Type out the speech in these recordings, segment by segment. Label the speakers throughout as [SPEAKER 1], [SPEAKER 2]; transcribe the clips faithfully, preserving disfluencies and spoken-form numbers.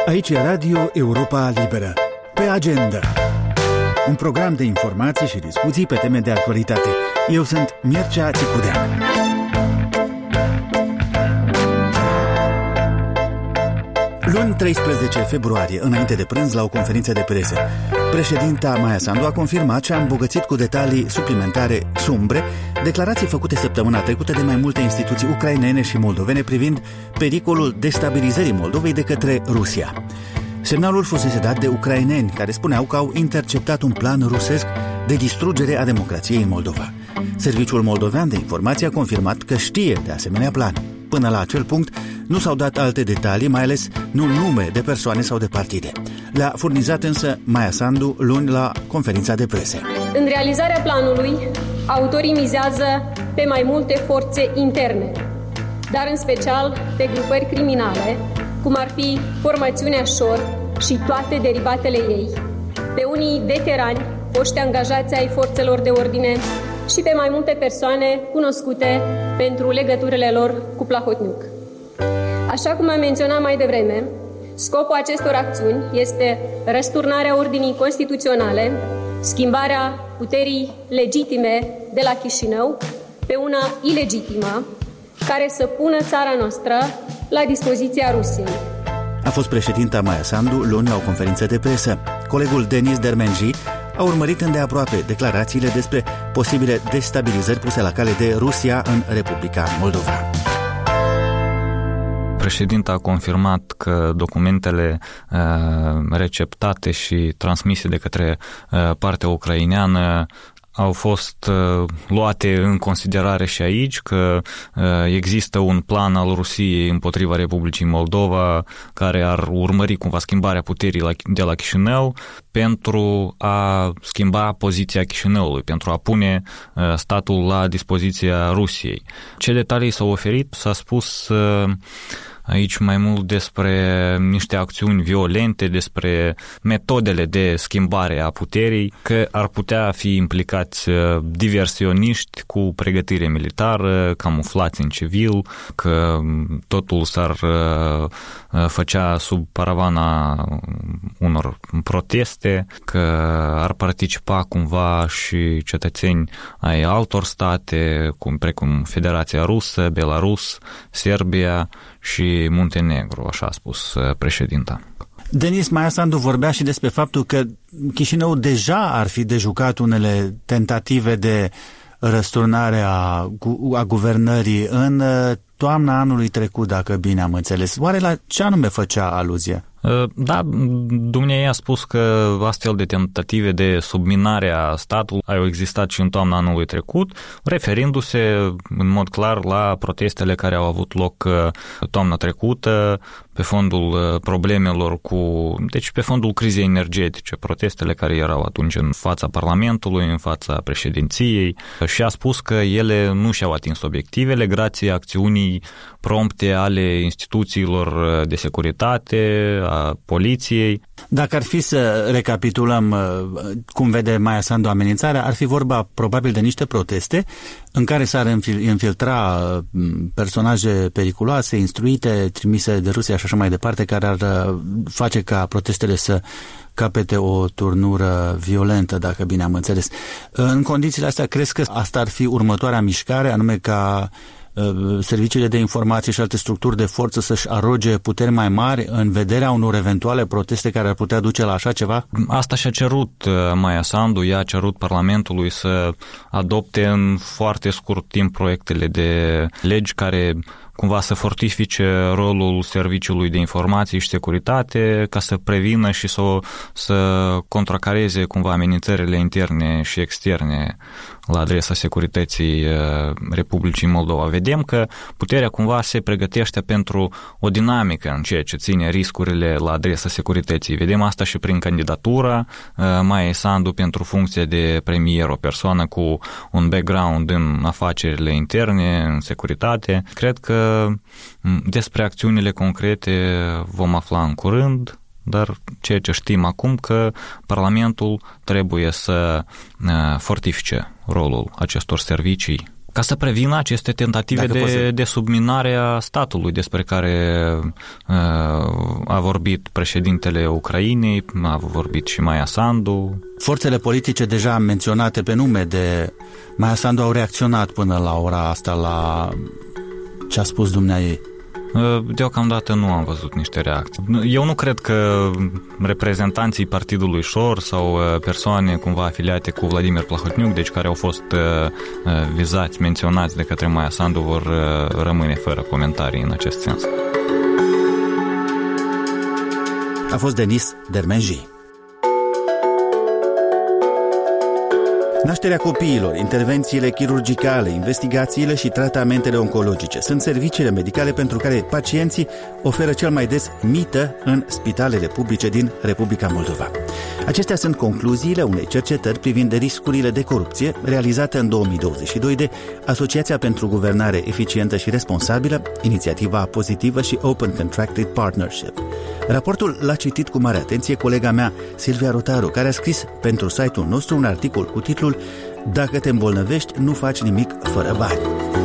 [SPEAKER 1] Aici e Radio Europa Liberă. Pe agenda. Un program de informații și discuții pe teme de actualitate. Eu sunt Mircea Țicudean. Luni treisprezece februarie, înainte de prânz, la o conferință de presă, președinta Maia Sandu a confirmat și a îmbogățit cu detalii suplimentare sumbre declarații făcute săptămâna trecută de mai multe instituții ucrainene și moldovene privind pericolul destabilizării Moldovei de către Rusia. Semnalul fusese dat de ucraineni, care spuneau că au interceptat un plan rusesc de distrugere a democrației în Moldova. Serviciul moldovean de informație a confirmat că știe de asemenea plan. Până la acel punct, nu s-au dat alte detalii, mai ales nu nume de persoane sau de partide. Le-a furnizat însă Maia Sandu luni la conferința de presă.
[SPEAKER 2] În realizarea planului, autorii mizează pe mai multe forțe interne, dar în special pe grupări criminale, cum ar fi formațiunea Șor și toate derivatele ei, pe unii veterani, foști angajați ai forțelor de ordine și pe mai multe persoane cunoscute pentru legăturile lor cu Plahotniuc. Așa cum am menționat mai devreme, scopul acestor acțiuni este răsturnarea ordinii constituționale, schimbarea puterii legitime de la Chișinău pe una ilegitimă, care să pună țara noastră la dispoziția Rusiei.
[SPEAKER 1] A fost președinta Maia Sandu luni la o conferință de presă. Colegul Denis Dermenji a urmărit îndeaproape declarațiile despre posibile destabilizări puse la cale de Rusia în Republica Moldova.
[SPEAKER 3] Președinta a confirmat că documentele uh, receptate și transmise de către uh, partea ucraineană au fost uh, luate în considerare și aici, că uh, există un plan al Rusiei împotriva Republicii Moldova care ar urmări cumva schimbarea puterii la, de la Chișinău pentru a schimba poziția Chișinăului, pentru a pune uh, statul la dispoziția Rusiei. Ce detalii s-au oferit? S-a spus uh, aici mai mult despre niște acțiuni violente, despre metodele de schimbare a puterii, că ar putea fi implicați diversioniști cu pregătire militară, camuflați în civil, că totul s-ar făcea sub paravana unor proteste, că ar participa cumva și cetățeni ai altor state, cum, precum Federația Rusă, Belarus, Serbia și Muntenegru, așa a spus președinta.
[SPEAKER 1] Denis, Maia Sandu vorbea și despre faptul că Chișinău deja ar fi de jucat unele tentative de răsturnare a, a guvernării în toamna anului trecut, dacă bine am înțeles. Oare la ce anume făcea aluzie?
[SPEAKER 3] Da, dumneavoastră a spus că astfel de tentative de subminare a statului au existat și în toamna anului trecut, referindu-se în mod clar la protestele care au avut loc toamna trecută pe fondul problemelor cu, deci pe fondul crizei energetice, protestele care erau atunci în fața Parlamentului, în fața președinției, și a spus că ele nu și-au atins obiectivele grație acțiunii prompte ale instituțiilor de securitate, a poliției.
[SPEAKER 1] Dacă ar fi să recapitulăm cum vede Maia Sandu amenințarea, ar fi vorba probabil de niște proteste în care s-ar infiltra personaje periculoase, instruite, trimise de Rusia și așa mai departe, care ar face ca protestele să capete o turnură violentă, dacă bine am înțeles. În condițiile astea, crezi că asta ar fi următoarea mișcare, anume ca serviciile de informație și alte structuri de forță să-și aroge puteri mai mari în vederea unor eventuale proteste care ar putea duce la așa ceva?
[SPEAKER 3] Asta și-a cerut Maia Sandu, ea a cerut Parlamentului să adopte în foarte scurt timp proiectele de legi care cumva să fortifice rolul Serviciului de Informații și Securitate ca să prevină și să, să contracareze cumva amenințările interne și externe la adresa securității Republicii Moldova. Vedem că puterea cumva se pregătește pentru o dinamică în ceea ce ține riscurile la adresa securității. Vedem asta și prin candidatura Maia Sandu pentru funcția de premier, o persoană cu un background în afacerile interne, în securitate. Cred că despre acțiunile concrete vom afla în curând, dar ceea ce știm acum că Parlamentul trebuie să fortifice rolul acestor servicii ca să prevină aceste tentative de, să... de subminare a statului despre care uh, a vorbit președintele Ucrainei, a vorbit și Maia Sandu.
[SPEAKER 1] Forțele politice deja menționate pe nume de Maia Sandu au reacționat până la ora asta la ce a spus dumneaei.
[SPEAKER 3] Deocamdată nu am văzut niște reacții. Eu nu cred că reprezentanții Partidului Șor sau persoane cumva afiliate cu Vladimir Plahotniuc, deci care au fost vizați, menționați de către Maia Sandu, vor rămâne fără comentarii în acest sens.
[SPEAKER 1] A fost Denis Dermenji. Nașterea copiilor, intervențiile chirurgicale, investigațiile și tratamentele oncologice sunt serviciile medicale pentru care pacienții oferă cel mai des mită în spitalele publice din Republica Moldova. Acestea sunt concluziile unei cercetări privind riscurile de corupție realizate în două mii douăzeci și doi de Asociația pentru Guvernare Eficientă și Responsabilă, Inițiativa Pozitivă și Open Contracted Partnership. Raportul l-a citit cu mare atenție colega mea, Silvia Rotaru, care a scris pentru site-ul nostru un articol cu titlul Dacă te îmbolnăvești, nu faci nimic fără bani.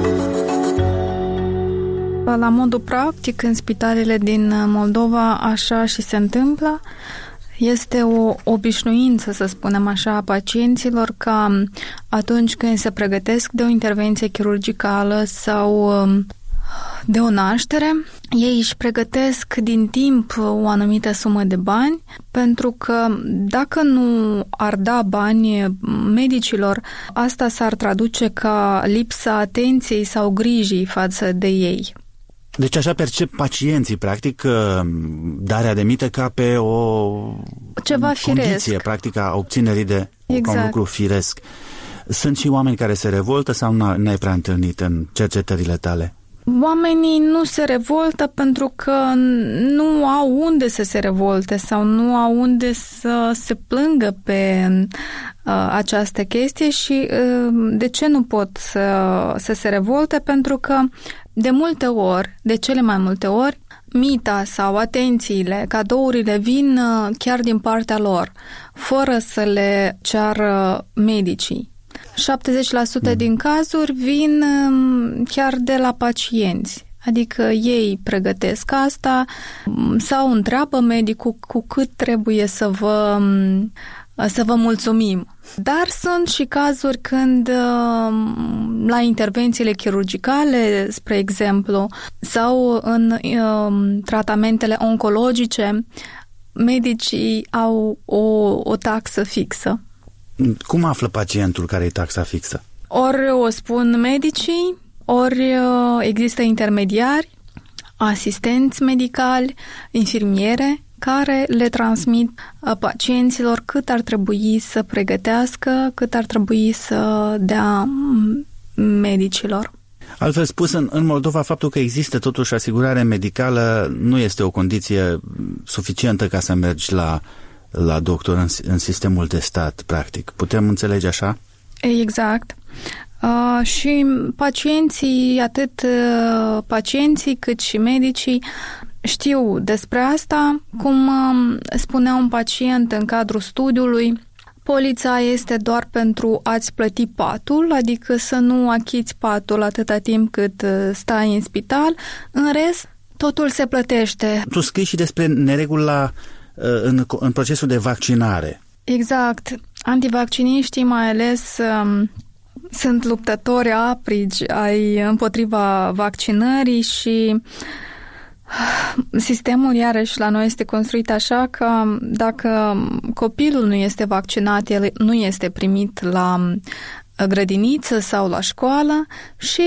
[SPEAKER 4] La modul practic, în spitalele din Moldova, așa și se întâmplă. Este o obișnuință, să spunem așa, a pacienților ca atunci când se pregătesc de o intervenție chirurgicală sau de o naștere, ei își pregătesc din timp o anumită sumă de bani, pentru că dacă nu ar da bani medicilor, asta s-ar traduce ca lipsa atenției sau grijii față de ei.
[SPEAKER 1] Deci așa percep pacienții, practic, darea de mită ca pe o
[SPEAKER 4] ceva
[SPEAKER 1] condiție,
[SPEAKER 4] firesc.
[SPEAKER 1] Practic, a obținerii de
[SPEAKER 4] exact.
[SPEAKER 1] Un lucru firesc. Sunt și oameni care se revoltă sau n-ai prea întâlnit în cercetările tale?
[SPEAKER 4] Oamenii nu se revoltă pentru că nu au unde să se revolte sau nu au unde să se plângă pe uh, această chestie și uh, de ce nu pot să, să se revolte? Pentru că de multe ori, de cele mai multe ori, mita sau atențiile, cadourile vin uh, chiar din partea lor, fără să le ceară medicii. șaptezeci la sută din cazuri vin chiar de la pacienți, adică ei pregătesc asta sau întreabă medicul cu cât trebuie să vă, să vă mulțumim. Dar sunt și cazuri când la intervențiile chirurgicale, spre exemplu, sau în tratamentele oncologice, medicii au o, o taxă fixă.
[SPEAKER 1] Cum află pacientul care e taxa fixă?
[SPEAKER 4] Ori o spun medicii, ori există intermediari, asistenți medicali, infirmiere, care le transmit pacienților cât ar trebui să pregătească, cât ar trebui să dea medicilor.
[SPEAKER 1] Altfel spus, în, în Moldova, faptul că există totuși asigurare medicală nu este o condiție suficientă ca să mergi la la doctor în, în sistemul de stat, practic. Putem înțelege așa?
[SPEAKER 4] Exact. Uh, și pacienții, atât uh, pacienții cât și medicii știu despre asta. Cum uh, spunea un pacient în cadrul studiului, polița este doar pentru a-ți plăti patul, adică să nu achiți patul atâta timp cât uh, stai în spital. În rest, totul se plătește.
[SPEAKER 1] Tu scrii și despre neregula În, în procesul de vaccinare.
[SPEAKER 4] Exact. Antivacciniștii mai ales um, sunt luptători aprigi ai împotriva vaccinării și sistemul iarăși la noi este construit așa că dacă copilul nu este vaccinat, el nu este primit la grădiniță sau la școală și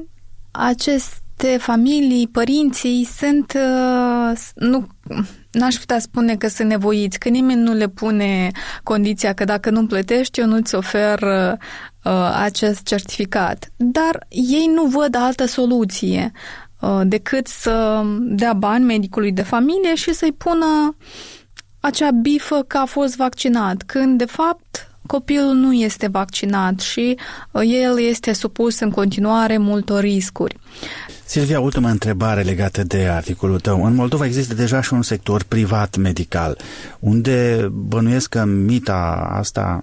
[SPEAKER 4] aceste familii, părinții sunt nu N-aș putea spune că sunt nevoiți, că nimeni nu le pune condiția că dacă nu plătești, eu nu-ți ofer uh, acest certificat. Dar ei nu văd altă soluție uh, decât să dea bani medicului de familie și să-i pună acea bifă că a fost vaccinat, când de fapt copilul nu este vaccinat și uh, el este supus în continuare multor riscuri.
[SPEAKER 1] Silvia, ultima întrebare legată de articolul tău. În Moldova există deja și un sector privat medical, unde bănuiesc că mita asta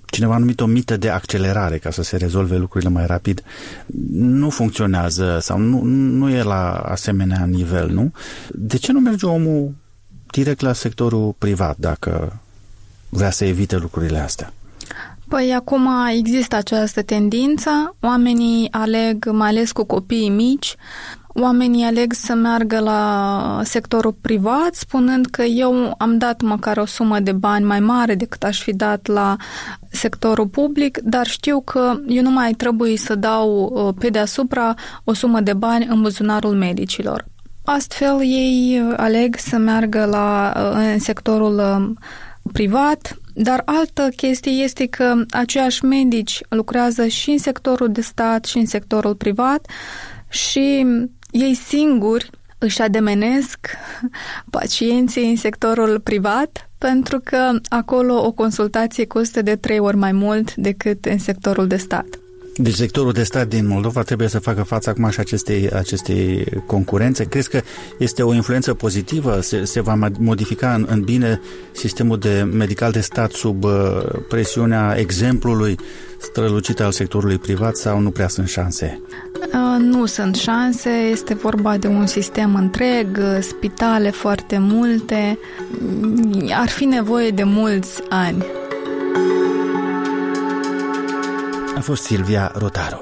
[SPEAKER 1] cineva a numit o mită de accelerare ca să se rezolve lucrurile mai rapid, nu funcționează sau nu, nu e la asemenea nivel, nu? De ce nu merge omul direct la sectorul privat dacă vrea să evite lucrurile astea?
[SPEAKER 4] Păi acum există această tendință, oamenii aleg, mai ales cu copiii mici, oamenii aleg să meargă la sectorul privat, spunând că eu am dat măcar o sumă de bani mai mare decât aș fi dat la sectorul public, dar știu că eu nu mai trebuie să dau pe deasupra o sumă de bani în buzunarul medicilor. Astfel, ei aleg să meargă la, în sectorul privat, dar altă chestie este că aceiași medici lucrează și în sectorul de stat și în sectorul privat și ei singuri își ademenesc pacienții în sectorul privat pentru că acolo o consultație costă de trei ori mai mult decât în sectorul de stat.
[SPEAKER 1] Deci sectorul de stat din Moldova trebuie să facă față acum și acestei, acestei concurențe. Crezi că este o influență pozitivă? Se, se va modifica în, în bine sistemul de medical de stat sub uh, presiunea exemplului strălucit al sectorului privat sau nu prea sunt șanse?
[SPEAKER 4] Uh, nu sunt șanse, este vorba de un sistem întreg, spitale foarte multe, ar fi nevoie de mulți ani.
[SPEAKER 1] A fost Silvia Rotaru.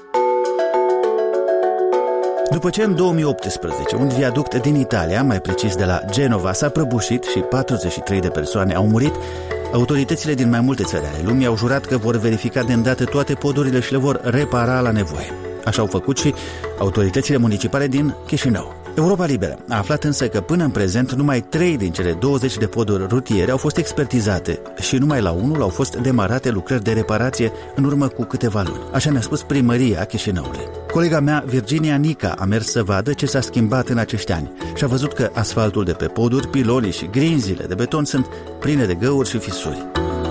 [SPEAKER 1] După ce în două mii optsprezece un viaduct din Italia, mai precis de la Genova, s-a prăbușit și patruzeci și trei de persoane au murit, autoritățile din mai multe țări ale lumii au jurat că vor verifica de îndată toate podurile și le vor repara la nevoie. Așa au făcut și autoritățile municipale din Chișinău. Europa Liberă a aflat însă că până în prezent numai trei din cele douăzeci de poduri rutiere au fost expertizate și numai la unul au fost demarate lucrări de reparație în urmă cu câteva luni. Așa ne-a spus primăria Chișinăului. Colega mea, Virginia Nica, a mers să vadă ce s-a schimbat în acești ani și a văzut că asfaltul de pe poduri, pilonii și grinzile de beton sunt pline de găuri și fisuri.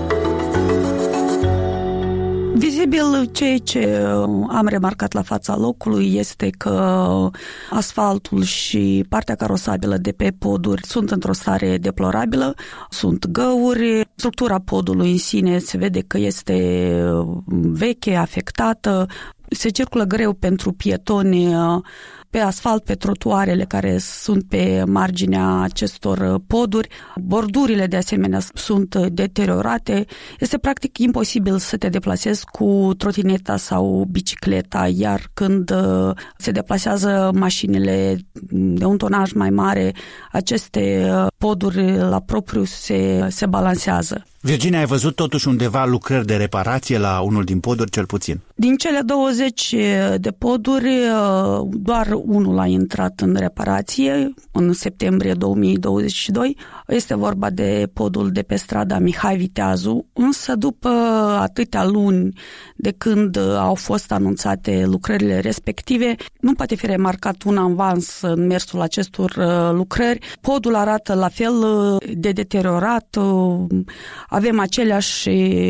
[SPEAKER 5] Vizibil, ceea ce am remarcat la fața locului este că asfaltul și partea carosabilă de pe poduri sunt într-o stare deplorabilă, sunt găuri, structura podului în sine se vede că este veche, afectată, se circulă greu pentru pietoni pe asfalt, pe trotuarele care sunt pe marginea acestor poduri. Bordurile de asemenea sunt deteriorate. Este practic imposibil să te deplasezi cu trotineta sau bicicleta, iar când se deplasează mașinile de un tonaj mai mare, aceste poduri la propriu se, se balansează.
[SPEAKER 1] Virginia, ai văzut totuși undeva lucrări de reparație la unul din poduri, cel puțin?
[SPEAKER 5] Din cele douăzeci de poduri, doar unul a intrat în reparație în septembrie două mii douăzeci și doi. Este vorba de podul de pe strada Mihai Viteazu, însă după atâtea luni de când au fost anunțate lucrările respective, nu poate fi remarcat un avans în mersul acestor lucrări. Podul arată la fel de deteriorat, avem aceleași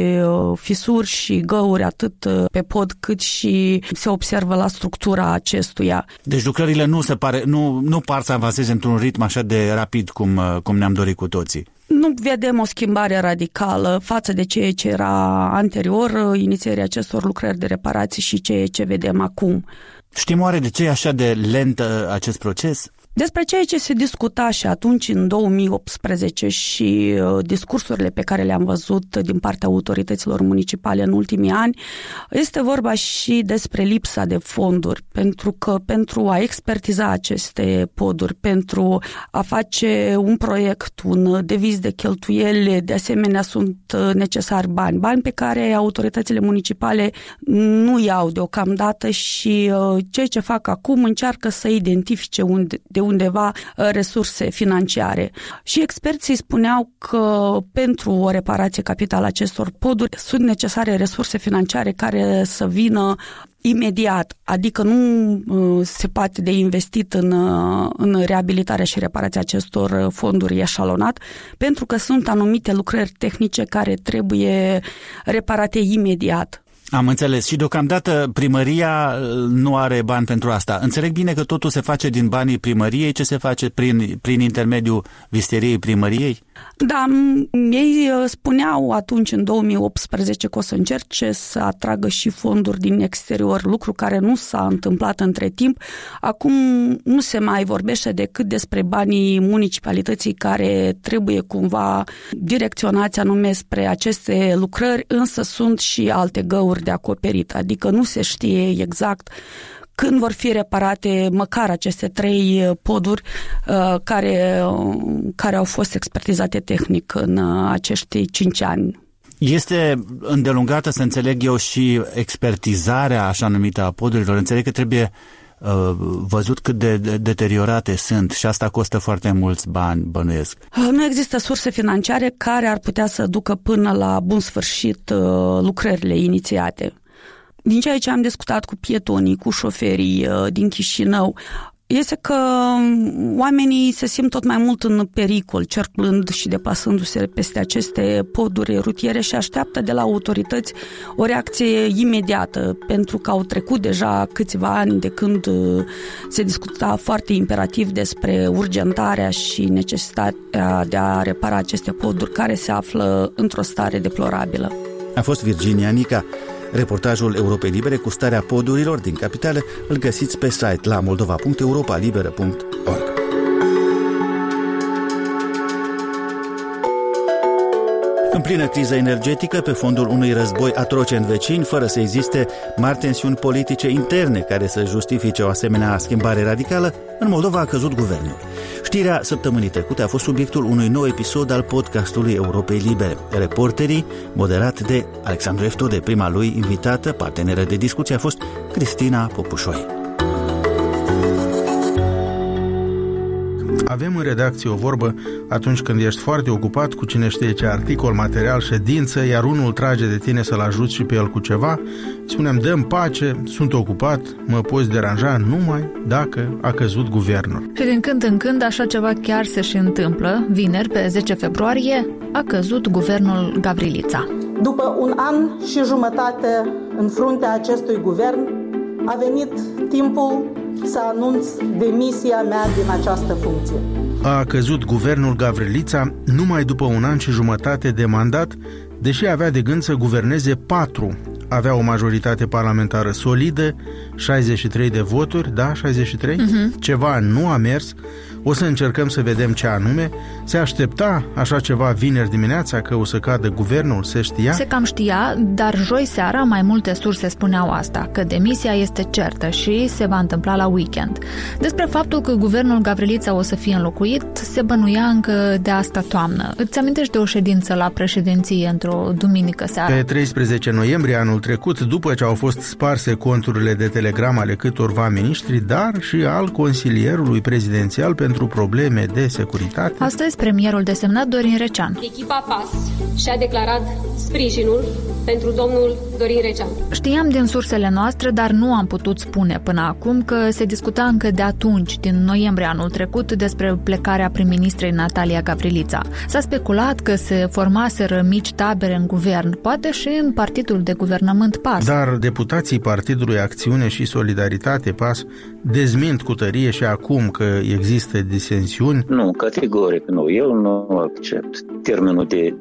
[SPEAKER 5] fisuri și găuri atât pe pod cât și se observă la structura acestuia.
[SPEAKER 1] Deci lucrările nu se pare, nu, nu par să avanseze într-un ritm așa de rapid cum, cum ne-am dorit cu toții.
[SPEAKER 5] Nu vedem o schimbare radicală față de ceea ce era anterior inițierii acestor lucrări de reparații și ceea ce vedem acum.
[SPEAKER 1] Știm oare de ce e așa de lent acest proces?
[SPEAKER 5] Despre ceea ce se discuta și atunci în două mii optsprezece și uh, discursurile pe care le-am văzut din partea autorităților municipale în ultimii ani, este vorba și despre lipsa de fonduri, pentru că pentru a expertiza aceste poduri, pentru a face un proiect, un deviz de cheltuieli, de asemenea sunt necesari bani, bani pe care autoritățile municipale nu iau deocamdată și uh, ceea ce fac acum încearcă să identifice unde, de undeva resurse financiare. Și experții spuneau că pentru o reparație capitală acestor poduri sunt necesare resurse financiare care să vină imediat, adică nu uh, se poate de investit în, uh, în reabilitarea și reparația acestor fonduri eșalonat, pentru că sunt anumite lucrări tehnice care trebuie reparate imediat.
[SPEAKER 1] Am înțeles. Și deocamdată primăria nu are bani pentru asta. Înțeleg bine că totul se face din banii primăriei. Ce se face prin, prin intermediul visteriei primăriei?
[SPEAKER 5] Da, ei spuneau atunci, în două mii optsprezece, că o să încerce să atragă și fonduri din exterior, lucru care nu s-a întâmplat între timp. Acum nu se mai vorbește decât despre banii municipalității care trebuie cumva direcționați anume spre aceste lucrări, însă sunt și alte găuri de acoperit, adică nu se știe exact când vor fi reparate măcar aceste trei poduri uh, care, uh, care au fost expertizate tehnic în uh, acești cinci ani.
[SPEAKER 1] Este îndelungată, să înțeleg eu, și expertizarea așa numită a podurilor. Înțeleg că trebuie uh, văzut cât de deteriorate sunt și asta costă foarte mulți bani, bănuiesc.
[SPEAKER 5] Uh, nu există surse financiare care ar putea să ducă până la bun sfârșit uh, lucrările inițiate. Din ceea ce am discutat cu pietonii, cu șoferii din Chișinău, este că oamenii se simt tot mai mult în pericol, circulând și deplasându-se peste aceste poduri rutiere și așteaptă de la autorități o reacție imediată, pentru că au trecut deja câțiva ani de când se discuta foarte imperativ despre urgentarea și necesitatea de a repara aceste poduri care se află într-o stare deplorabilă.
[SPEAKER 1] A fost Virginia Nica. Reportajul Europei Libere cu starea podurilor din capitală îl găsiți pe site la moldova punct europa liberă punct org. În plină criză energetică, pe fondul unui război atroce în vecini, fără să existe mari tensiuni politice interne care să justifice o asemenea schimbare radicală, în Moldova a căzut guvernul. Știrea săptămânii trecute a fost subiectul unui nou episod al podcastului Europei Libere. Reporterii, moderat de Alexandru Eftode, prima lui invitată, parteneră de discuție, a fost Cristina Popușoi.
[SPEAKER 6] Avem în redacție o vorbă atunci când ești foarte ocupat cu cine știe ce articol, material, ședință, iar unul trage de tine să-l ajuți și pe el cu ceva. Spunem, dă-mi pace, sunt ocupat, mă poți deranja numai dacă a căzut guvernul.
[SPEAKER 7] Și din când în când așa ceva chiar se și întâmplă. Vineri, pe zece februarie, a căzut guvernul Gavrilița.
[SPEAKER 8] După un an și jumătate în fruntea acestui guvern, a venit timpul să anunț demisia mea din această funcție.
[SPEAKER 6] A căzut guvernul Gavrilița numai după un an și jumătate de mandat, deși avea de gând să guverneze patru. Avea o majoritate parlamentară solidă, șaizeci și trei de voturi, da, șaizeci și trei? Uh-huh. Ceva nu a mers. O să încercăm să vedem ce anume. Se aștepta așa ceva vineri dimineața că o să cadă guvernul, se știa?
[SPEAKER 7] Se cam știa, dar joi seara mai multe surse spuneau asta, că demisia este certă și se va întâmpla la weekend. Despre faptul că guvernul Gavrilița o să fie înlocuit se bănuia încă de asta toamnă. Îți amintești de o ședință la președinție într-o duminică seară?
[SPEAKER 6] Pe treisprezece noiembrie anul trecut, după ce au fost sparse conturile de Telegram ale câtorva miniștri, dar și al consilierului prezidențial pentru probleme de securitate.
[SPEAKER 7] Astăzi, premierul desemnat Dorin Recean.
[SPEAKER 2] Echipa P A S și-a declarat sprijinul pentru domnul Dorin Recean.
[SPEAKER 7] Știam din sursele noastre, dar nu am putut spune până acum că se discuta încă de atunci, din noiembrie anul trecut, despre plecarea prim-ministrei Natalia Gavrilița. S-a speculat că se formaseră mici tabere în guvern, poate și în partidul de guvernământ P A S.
[SPEAKER 6] Dar deputații Partidului Acțiune și Solidaritate P A S dezmint cu tărie și acum că există disensiuni.
[SPEAKER 9] Nu, categoric nu. Eu nu accept termenul de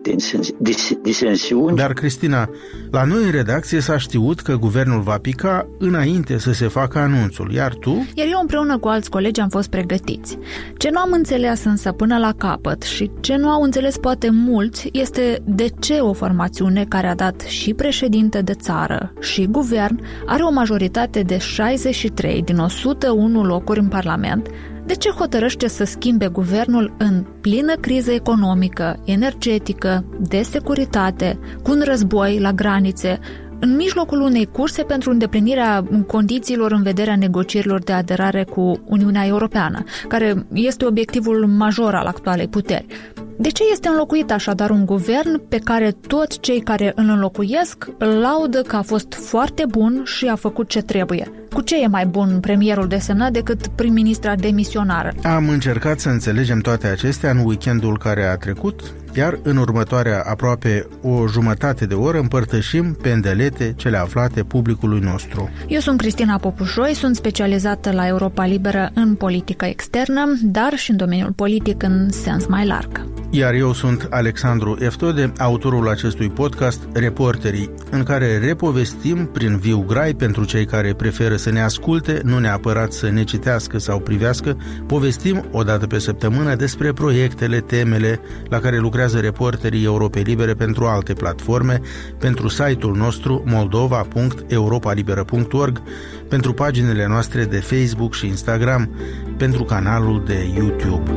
[SPEAKER 9] disensiuni.
[SPEAKER 6] Dar, Cristina, la noi în redacție s-a știut că guvernul va pica înainte să se facă anunțul, iar tu?
[SPEAKER 7] Iar eu împreună cu alți colegi am fost pregătiți. Ce nu am înțeles însă până la capăt și ce nu au înțeles poate mulți este de ce o formațiune care a dat și președinte de țară și guvern are o majoritate de șaizeci și trei din o sută unu locuri în Parlament, de ce hotărăște să schimbe guvernul în plină criză economică, energetică, de securitate, cu un război la granițe, în mijlocul unei curse pentru îndeplinirea condițiilor în vederea negocierilor de aderare cu Uniunea Europeană, care este obiectivul major al actualei puteri. De ce este înlocuit așadar un guvern pe care toți cei care îl înlocuiesc îl laudă că a fost foarte bun și a făcut ce trebuie? Cu ce e mai bun premierul desemnat decât prim-ministra demisionară?
[SPEAKER 6] Am încercat să înțelegem toate acestea în weekendul care a trecut, iar în următoarea aproape o jumătate de oră împărtășim pe îndelete cele aflate publicului nostru.
[SPEAKER 7] Eu sunt Cristina Popușoi, sunt specializată la Europa Liberă în politică externă, dar și în domeniul politic în sens mai larg.
[SPEAKER 6] Iar eu sunt Alexandru Eftode, autorul acestui podcast Reporterii, în care repovestim prin viu grai pentru cei care preferă să ne asculte, nu neapărat să ne citească sau privească, povestim o dată pe săptămână despre proiectele, temele la care lucrează reporterii Europei Libere pentru alte platforme, pentru site-ul nostru moldova punct europa liberă punct org, pentru paginile noastre de Facebook și Instagram, pentru canalul de YouTube.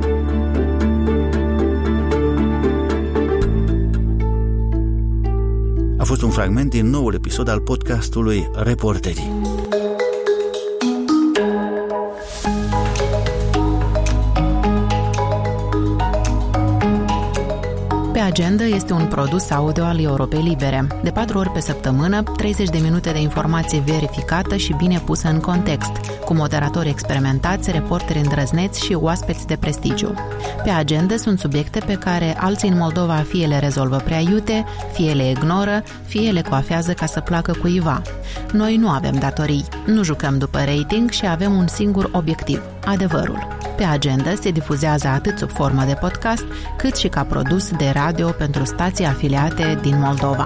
[SPEAKER 1] A fost un fragment din noul episod al podcastului Reporterii.
[SPEAKER 10] Pe agenda este un produs audio al Europei Libere. De patru ori pe săptămână, treizeci de minute de informație verificată și bine pusă în context, cu moderatori experimentați, reporteri îndrăzneți și oaspeți de prestigiu. Pe agenda sunt subiecte pe care alții în Moldova fie le rezolvă prea iute, fie le ignoră, fie le coafează ca să placă cuiva. Noi nu avem datorii, nu jucăm după rating și avem un singur obiectiv, adevărul. Pe agenda se difuzează atât sub formă de podcast, cât și ca produs de radio pentru stații afiliate din Moldova.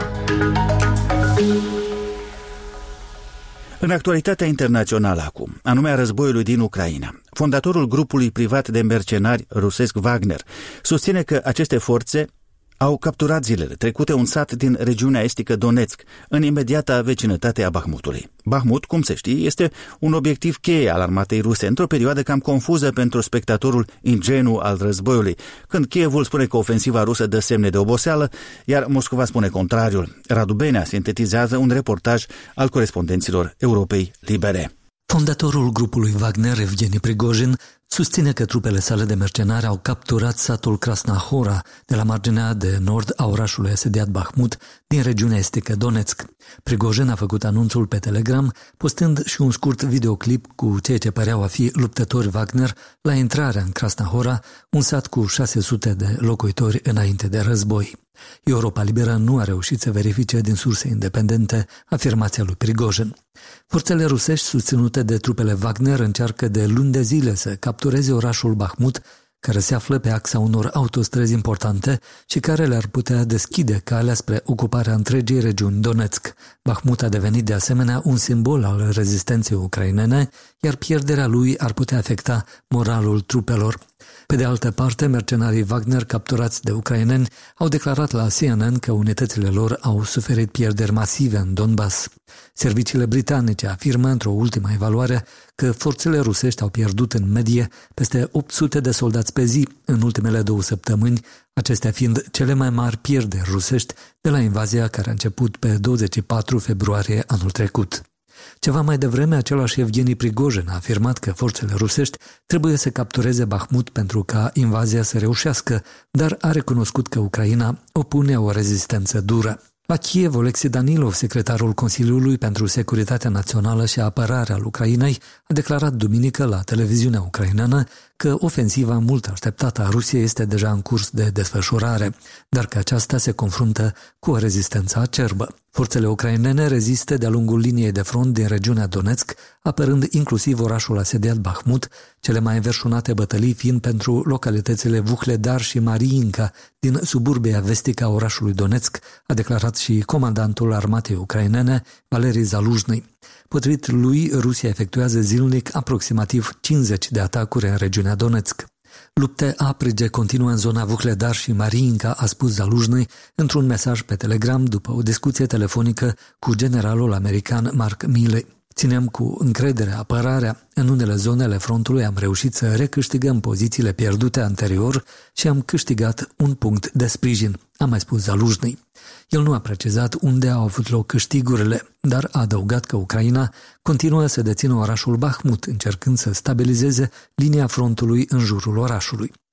[SPEAKER 1] În actualitatea internațională acum, anume a războiului din Ucraina, fondatorul grupului privat de mercenari rusesc Wagner susține că aceste forțe au capturat zilele trecute un sat din regiunea estică Donetsk, în imediata vecinătate a Bahmutului. Bahmut, cum se știe, este un obiectiv cheie al armatei ruse într-o perioadă cam confuză pentru spectatorul ingenu al războiului, când Kievul spune că ofensiva rusă dă semne de oboseală, iar Moscova spune contrariul. Radu Benea sintetizează un reportaj al corespondenților Europei Libere.
[SPEAKER 11] Fondatorul grupului Wagner, Evgeni Prigojin, susține că trupele sale de mercenari au capturat satul Krasnahora, de la marginea de nord a orașului asediat Bahmut, din regiunea estică Donetsk. Prigojin a făcut anunțul pe Telegram, postând și un scurt videoclip cu ceea ce păreau a fi luptători Wagner la intrarea în Krasnahora, un sat cu șase sute de locuitori înainte de război. Europa Liberă nu a reușit să verifice din surse independente afirmația lui Prigojin. Forțele rusești susținute de trupele Wagner încearcă de luni de zile să captureze orașul Bahmut, care se află pe axa unor autostrăzi importante și care le-ar putea deschide calea spre ocuparea întregii regiuni Donetsk. Bahmut a devenit de asemenea un simbol al rezistenței ucrainene, iar pierderea lui ar putea afecta moralul trupelor. Pe de altă parte, mercenarii Wagner capturați de ucraineni au declarat la C N N că unitățile lor au suferit pierderi masive în Donbass. Serviciile britanice afirmă într-o ultimă evaluare că forțele rusești au pierdut în medie peste opt sute de soldați pe zi în ultimele două săptămâni, acestea fiind cele mai mari pierderi rusești de la invazia care a început pe douăzeci și patru februarie anul trecut. Ceva mai devreme, același Evgeni Prigojin a afirmat că forțele rusești trebuie să captureze Bahmut pentru ca invazia să reușească, dar a recunoscut că Ucraina opune o rezistență dură. La Kiev, Oleksiy Danilov, secretarul Consiliului pentru Securitatea Națională și Apărare al Ucrainei, a declarat duminică la televiziunea ucraineană că ofensiva mult așteptată a Rusiei este deja în curs de desfășurare, dar că aceasta se confruntă cu o rezistență acerbă. Forțele ucrainene rezistă de-a lungul liniei de front din regiunea Donetsk, apărând inclusiv orașul asediat Bahmut, cele mai înverșunate bătălii fiind pentru localitățile Vuhledar și Mariinka din suburbia vestică a orașului Donetsk, a declarat și comandantul armatei ucrainene, Valeri Zaluzhnyi. Potrivit lui, Rusia efectuează zilnic aproximativ cincizeci de atacuri în regiunea Donetsk. Lupte aprige continuă în zona Vuhledar și Mariinka, a spus Zaluzhnyi într-un mesaj pe Telegram după o discuție telefonică cu generalul american Mark Milley. Ținem cu încredere apărarea. În unele zone ale frontului am reușit să recâștigăm pozițiile pierdute anterior și am câștigat un punct de sprijin, a mai spus Zaluzhnyi. El nu a precizat unde au avut loc câștigurile, dar a adăugat că Ucraina continuă să dețină orașul Bahmut, încercând să stabilizeze linia frontului în jurul orașului.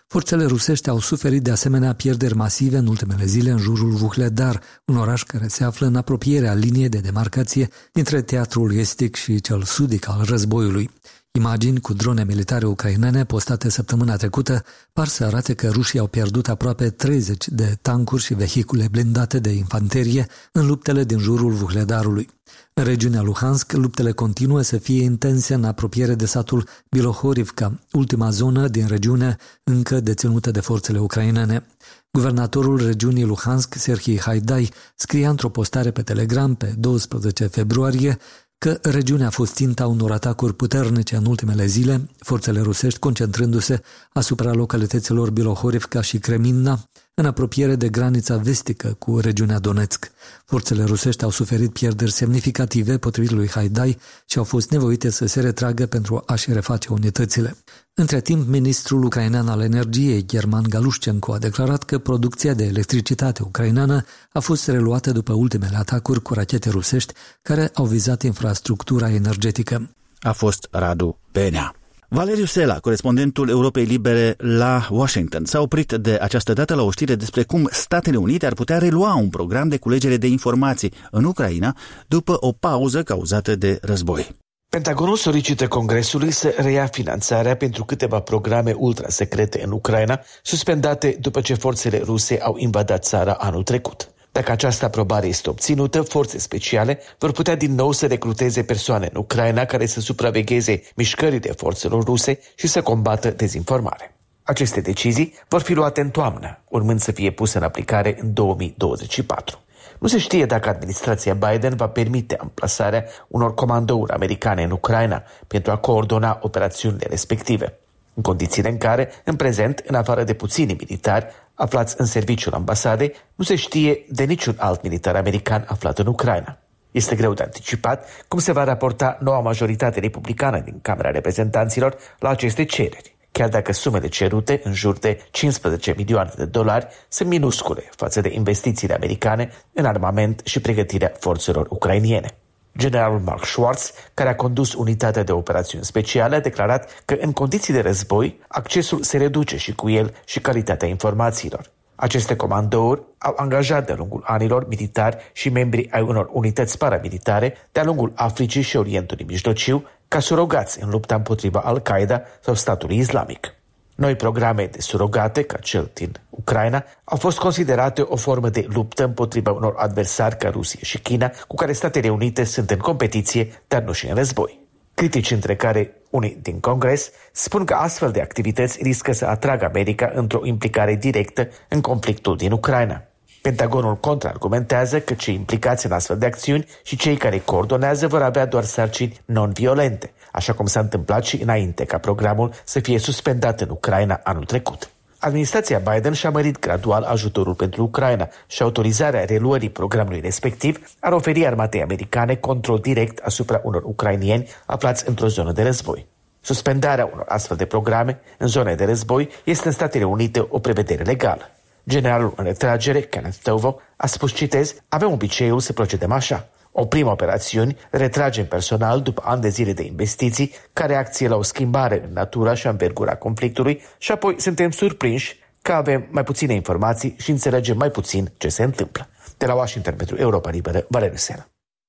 [SPEAKER 11] Forțele rusești au suferit de asemenea pierderi masive în ultimele zile în jurul Vuhledar, un oraș care se află în apropierea liniei de demarcație dintre teatrul estic și cel sudic al războiului. Imagini cu drone militare ucrainene postate săptămâna trecută par să arate că rușii au pierdut aproape treizeci de tancuri și vehicule blindate de infanterie în luptele din jurul Vuhledarului. În regiunea Luhansk, luptele continuă să fie intense în apropiere de satul Bilohorivka, ultima zonă din regiune încă deținută de forțele ucrainene. Guvernatorul regiunii Luhansk, Serhii Haidai, scria într-o postare pe Telegram pe douăsprezece februarie că regiunea a fost ținta unor atacuri puternice în ultimele zile, forțele rusești concentrându-se asupra localităților Bilohorivka și Kreminna, în apropiere de granița vestică cu regiunea Donetsk. Forțele rusești au suferit pierderi semnificative, potrivit lui Haidai, și au fost nevoite să se retragă pentru a-și reface unitățile. Între timp, ministrul ucrainean al energiei, German Galushchenko, a declarat că producția de electricitate ucraineană a fost reluată după ultimele atacuri cu rachete rusești care au vizat infrastructura energetică.
[SPEAKER 1] A fost Radu Benea. Valeriu Sela, corespondentul Europei Libere la Washington, s-a oprit de această dată la o știre despre cum Statele Unite ar putea relua un program de culegere de informații în Ucraina după o pauză cauzată de război.
[SPEAKER 12] Pentagonul solicită Congresului să reia finanțarea pentru câteva programe ultrasecrete în Ucraina, suspendate după ce forțele ruse au invadat țara anul trecut. Dacă această aprobare este obținută, forțe speciale vor putea din nou să recruteze persoane în Ucraina care să supravegheze mișcările forțelor ruse și să combată dezinformare. Aceste decizii vor fi luate în toamnă, urmând să fie puse în aplicare în două mii douăzeci și patru. Nu se știe dacă administrația Biden va permite amplasarea unor comandouri americane în Ucraina pentru a coordona operațiunile respective, în condițiile în care, în prezent, în afară de puțini militari aflați în serviciul ambasadei, nu se știe de niciun alt militar american aflat în Ucraina. Este greu de anticipat cum se va raporta noua majoritate republicană din Camera Reprezentanților la aceste cereri, chiar dacă sumele cerute, în jur de cincisprezece milioane de dolari, sunt minuscule față de investițiile americane în armament și pregătirea forțelor ucrainiene. Generalul Mark Schwartz, care a condus unitatea de operațiuni speciale, a declarat că în condiții de război, accesul se reduce și cu el și calitatea informațiilor. Aceste comandouri au angajat de-a lungul anilor militari și membri ai unor unități paramilitare de-a lungul Africii și Orientului Mijlociu ca surogați în lupta împotriva Al-Qaeda sau statului islamic. Noi programe de surogate, ca cel din Ucraina, au fost considerate o formă de luptă împotriva unor adversari ca Rusia și China, cu care Statele Unite sunt în competiție, dar nu și în război. Critici, între care unii din Congres, spun că astfel de activități riscă să atragă America într-o implicare directă în conflictul din Ucraina. Pentagonul contraargumentează că cei implicați în astfel de acțiuni și cei care coordonează vor avea doar sarcini non-violente, așa cum s-a întâmplat și înainte ca programul să fie suspendat în Ucraina anul trecut. Administrația Biden și-a mărit gradual ajutorul pentru Ucraina și autorizarea reluării programului respectiv ar oferi armatei americane control direct asupra unor ucrainieni aflați într-o zonă de război. Suspendarea unor astfel de programe în zone de război este în Statele Unite o prevedere legală. Generalul în retragere, Kenneth Tovo, a spus, citez, avem obiceiul să procedăm așa. Oprim operațiuni, retragem personal după ani de zile de investiții ca reacție la o schimbare în natura și învergura conflictului și apoi suntem surprinși că avem mai puține informații și înțelegem mai puțin ce se întâmplă. De la Washington pentru Europa Liberă, Valeriu Sela.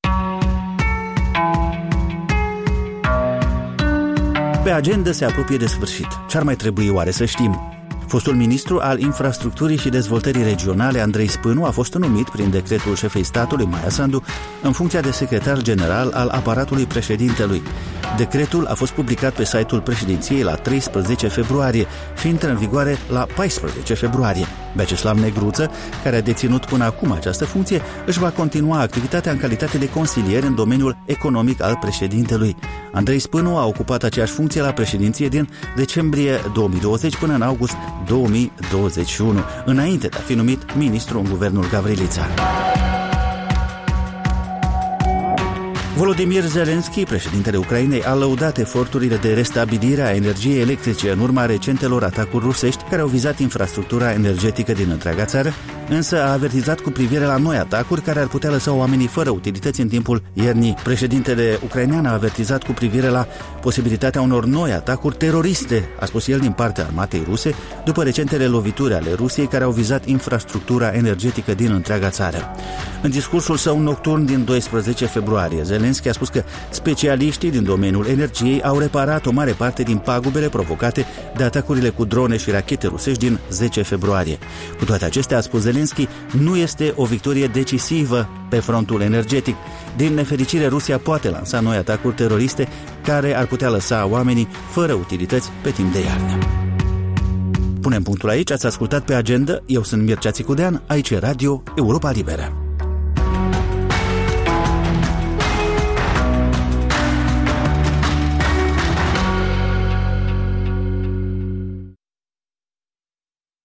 [SPEAKER 1] Pe agenda se apropie de sfârșit. Ce-ar mai trebui oare să știm? Fostul ministru al Infrastructurii și Dezvoltării Regionale, Andrei Spânu, a fost numit prin decretul șefei statului, Maia Sandu, în funcția de secretar general al aparatului președintelui. Decretul a fost publicat pe site-ul președinției la treisprezece februarie și intră în vigoare la paisprezece februarie. Vyacheslav Negruță, care a deținut până acum această funcție, își va continua activitatea în calitate de consilier în domeniul economic al președintelui. Andrei Spânu a ocupat aceeași funcție la președinție din decembrie două mii douăzeci până în august două mii douăzeci și unu, înainte de a fi numit ministru în guvernul Gavrilița. Volodymyr Zelensky, președintele Ucrainei, a lăudat eforturile de restabilire a energiei electrice în urma recentelor atacuri rusești care au vizat infrastructura energetică din întreaga țară, însă a avertizat cu privire la noi atacuri care ar putea lăsa oamenii fără utilități în timpul iernii. Președintele ucrainean a avertizat cu privire la posibilitatea unor noi atacuri teroriste, a spus el, din partea armatei ruse, după recentele lovituri ale Rusiei care au vizat infrastructura energetică din întreaga țară. În discursul său nocturn din doisprezece februarie, Zelenski a spus că specialiștii din domeniul energiei au reparat o mare parte din pagubele provocate de atacurile cu drone și rachete rusești din zece februarie. Cu toate acestea, a spus Zelenski, nu este o victorie decisivă pe frontul energetic. Din nefericire, Rusia poate lansa noi atacuri teroriste care ar putea lăsa oamenii fără utilități pe timp de iarnă. Punem punctul aici, ați ascultat pe Agenda, eu sunt Mircea Țicudean, aici e Radio Europa Liberă.